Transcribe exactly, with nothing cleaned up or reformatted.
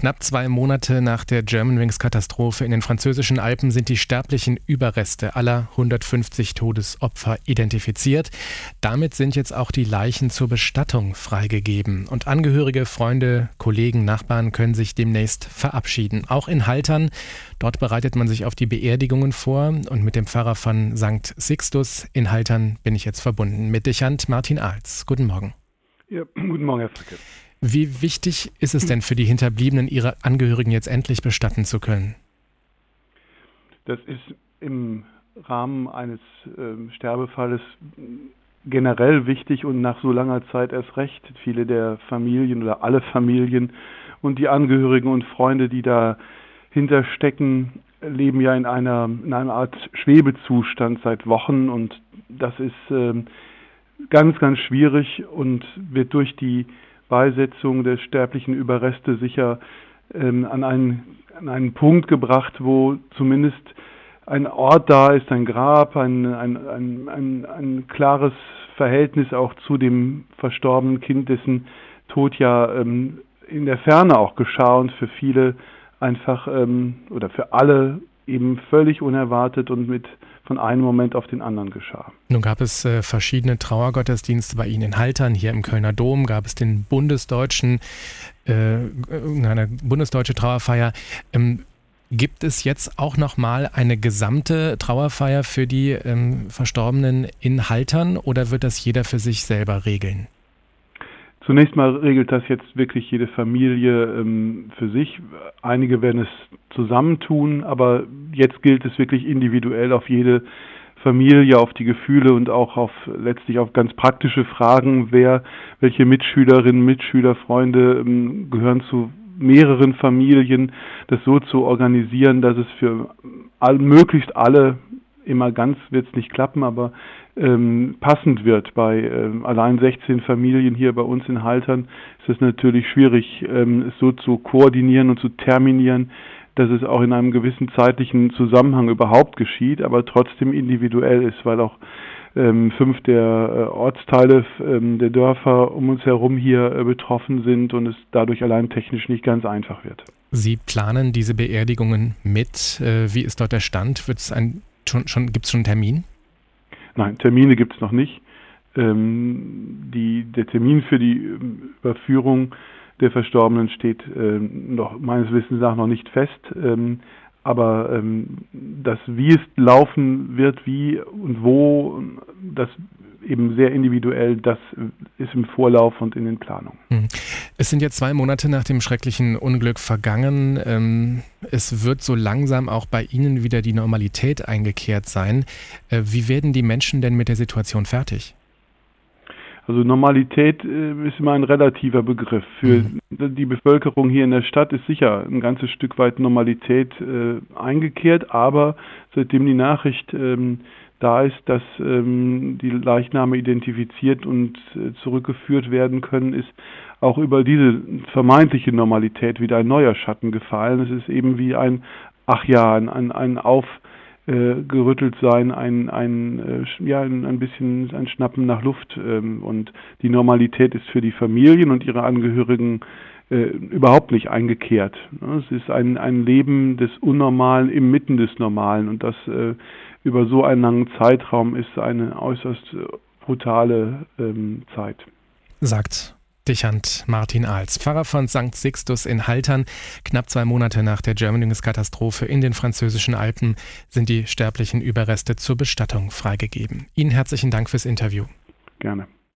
Knapp zwei Monate nach der Germanwings-Katastrophe in den französischen Alpen sind die sterblichen Überreste aller hundertfünfzig Todesopfer identifiziert. Damit sind jetzt auch die Leichen zur Bestattung freigegeben. Und Angehörige, Freunde, Kollegen, Nachbarn können sich demnächst verabschieden. Auch in Haltern. Dort bereitet man sich auf die Beerdigungen vor. Und mit dem Pfarrer von Sankt Sixtus in Haltern bin ich jetzt verbunden. Mit Dechant Martin Ahls. Guten Morgen. Ja, guten Morgen, Herr Fricke. Wie wichtig ist es denn für die Hinterbliebenen, ihre Angehörigen jetzt endlich bestatten zu können? Das ist im Rahmen eines äh, Sterbefalles generell wichtig und nach so langer Zeit erst recht. Viele der Familien oder alle Familien und die Angehörigen und Freunde, die dahinter stecken, leben ja in einer, in einer Art Schwebezustand seit Wochen, und das ist äh, ganz, ganz schwierig und wird durch die Beisetzung der sterblichen Überreste sicher ähm, an, einen, an einen Punkt gebracht, wo zumindest ein Ort da ist, ein Grab, ein, ein, ein, ein, ein klares Verhältnis auch zu dem verstorbenen Kind, dessen Tod ja ähm, in der Ferne auch geschah und für viele einfach ähm, oder für alle eben völlig unerwartet und mit von einem Moment auf den anderen geschah. Nun gab es äh, verschiedene Trauergottesdienste bei Ihnen in Haltern. Hier im Kölner Dom gab es den bundesdeutschen, äh, eine bundesdeutsche Trauerfeier. Ähm, gibt es jetzt auch nochmal eine gesamte Trauerfeier für die ähm, Verstorbenen in Haltern, oder wird das jeder für sich selber regeln? Zunächst mal regelt das jetzt wirklich jede Familie ähm, für sich. Einige werden es zusammentun, aber jetzt gilt es wirklich individuell auf jede Familie, auf die Gefühle und auch auf letztlich auf ganz praktische Fragen, wer, welche Mitschülerinnen, Mitschüler, Freunde ähm, gehören zu mehreren Familien, das so zu organisieren, dass es für all, möglichst alle, immer ganz wird es nicht klappen, aber ähm, passend wird. Bei ähm, allein sechzehn Familien hier bei uns in Haltern ist es natürlich schwierig, ähm, es so zu koordinieren und zu terminieren, dass es auch in einem gewissen zeitlichen Zusammenhang überhaupt geschieht, aber trotzdem individuell ist, weil auch ähm, fünf der äh, Ortsteile ähm, der Dörfer um uns herum hier äh, betroffen sind und es dadurch allein technisch nicht ganz einfach wird. Sie planen diese Beerdigungen mit. Äh, wie ist dort der Stand? Wird's ein, schon, schon, gibt es schon einen Termin? Nein, Termine gibt es noch nicht. Ähm, die, der Termin für die Überführung der Verstorbenen steht ähm, noch meines Wissens nach noch nicht fest. Ähm, aber ähm, das, wie es laufen wird, wie und wo, das eben sehr individuell, das ist im Vorlauf und in den Planungen. Es sind jetzt zwei Monate nach dem schrecklichen Unglück vergangen. Ähm, es wird so langsam auch bei Ihnen wieder die Normalität eingekehrt sein. Äh, wie werden die Menschen denn mit der Situation fertig? Also Normalität äh, ist immer ein relativer Begriff. Für mhm. die Bevölkerung hier in der Stadt ist sicher ein ganzes Stück weit Normalität äh, eingekehrt, aber seitdem die Nachricht ähm, da ist, dass ähm, die Leichname identifiziert und äh, zurückgeführt werden können, ist auch über diese vermeintliche Normalität wieder ein neuer Schatten gefallen. Es ist eben wie ein, ach ja, ein, ein, ein Aufgerüttelt sein, ein, ein, äh, ja, ein, ein bisschen ein Schnappen nach Luft. Ähm, und die Normalität ist für die Familien und ihre Angehörigen äh, überhaupt nicht eingekehrt. Es ist ein, ein Leben des Unnormalen inmitten des Normalen, und das äh, über so einen langen Zeitraum ist eine äußerst brutale ähm, Zeit. Sagt Dechant Martin Ahls, Pfarrer von Sankt Sixtus in Haltern. Knapp zwei Monate nach der Germanwings-Katastrophe in den französischen Alpen sind die sterblichen Überreste zur Bestattung freigegeben. Ihnen herzlichen Dank fürs Interview. Gerne.